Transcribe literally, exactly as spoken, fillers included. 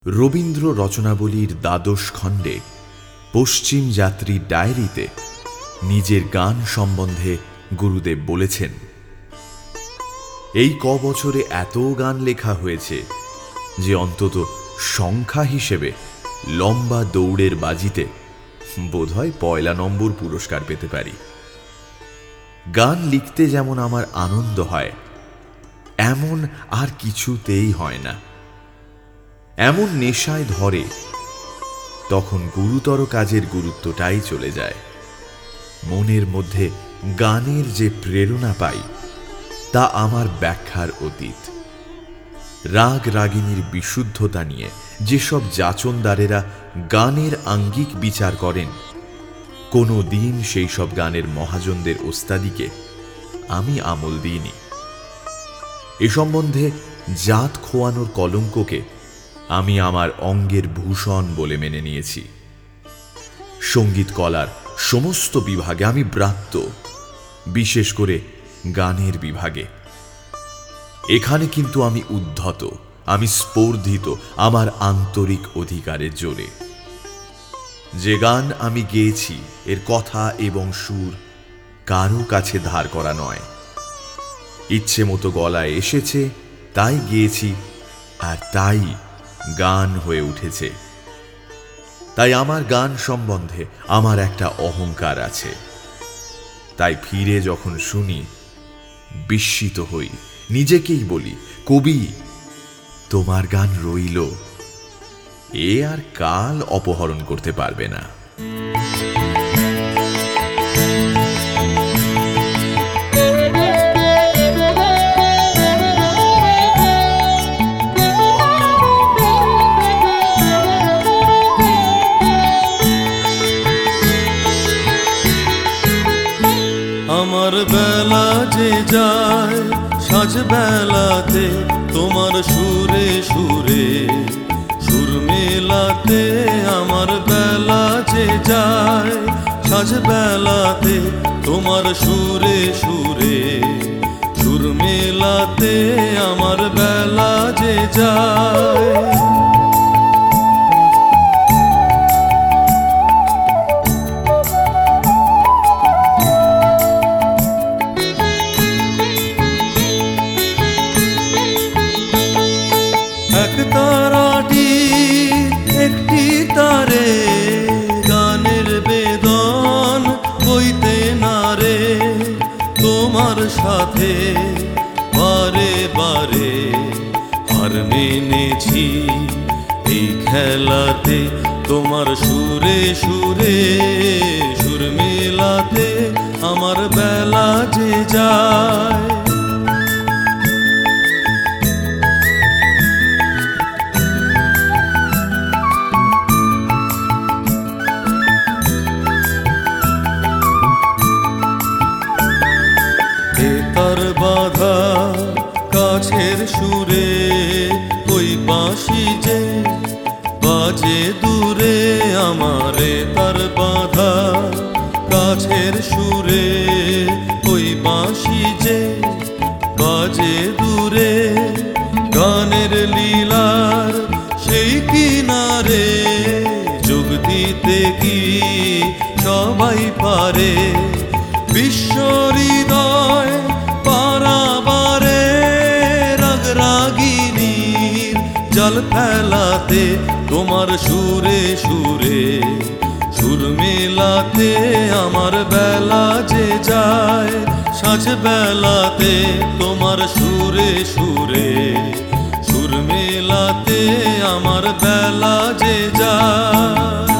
রবীন্দ্র রচনাবলীর দ্বাদশ খণ্ডে পশ্চিম যাত্রীর ডায়েরিতে নিজের গান সম্বন্ধে গুরুদেব বলেছেন, এই ক বছরে এত গান লেখা হয়েছে যে অন্তত সংখ্যা হিসেবে লম্বা দৌড়ের বাজিতে বোধহয় পয়লা নম্বর পুরস্কার পেতে পারি। গান লিখতে যেমন আমার আনন্দ হয়, এমন আর কিছুতেই হয় না। এমন নেশায় ধরে, তখন গুরুতর কাজের গুরুত্বটাই চলে যায়। মনের মধ্যে গানের যে প্রেরণা পাই, তা আমার ব্যাখ্যার অতীত। রাগ রাগিনীর বিশুদ্ধতা নিয়ে যেসব যাচনদারেরা গানের আঙ্গিক বিচার করেন, কোনো দিন সেই সব গানের মহাজনদের ওস্তাদিকে আমি আমল দিইনি। এ সম্বন্ধে জাত খোয়ানোর কলঙ্ককে আমি আমার অঙ্গের ভূষণ বলে মেনে নিয়েছি। সঙ্গীত কলার সমস্ত বিভাগে আমি ব্রাত্য, বিশেষ করে গানের বিভাগে। এখানে কিন্তু আমি উদ্ধত, আমি স্পর্ধিত আমার আন্তরিক অধিকারের জোরে। যে গান আমি গেয়েছি এর কথা এবং সুর কারো কাছে ধার করা নয়, ইচ্ছে মতো গলায় এসেছে তাই গেয়েছি, আর তাই গান হয়ে উঠেছে। তাই আমার গান সম্বন্ধে আমার একটা অহংকার আছে। তাই ফিরে যখন শুনি, বিস্মিত হই, নিজেকেই বলি, কবি তোমার গান রইল, এ আর কাল অপহরণ করতে পারবে না। আমার বেলা যে যায় সাজ বেলাতে, তোমার সুরে সুরে সুর মেলাতে। আমার বেলা যে যায় সাজ বেলাতে, তোমার সুরে সুরে সুর মেলাতে। আমার বেলা যে যায় এক তারাটি একটি তারে, গানের বেদন বইতে নারে। তোমার সাথে বারে বারে হার মেনেছি এই খেলাতে। তোমার সুরে সুরে সুর মেলাতে আমার বেলা যে যায়। তার বাধা কাছের সুরে, ওই বাঁশি যে বাজে দূরে। আমারে তার বাধা কাছের সুরে, ওই বাঁশি যে বাজে দূরে। গানের লীলার সেই কিনারে যোগ দিতে কি সবাই পারে? বিশ্ব হৃদয় পারাবারে রাগ রাগিনীর জল ফেলাতে। তোমার সুরে সুরে সুর মেলাতে আমার বেলা যে যায় সাজ বেলাতে। তোমার সুরে সুরে সুর মেলাতে আমার বেলা যে যায়।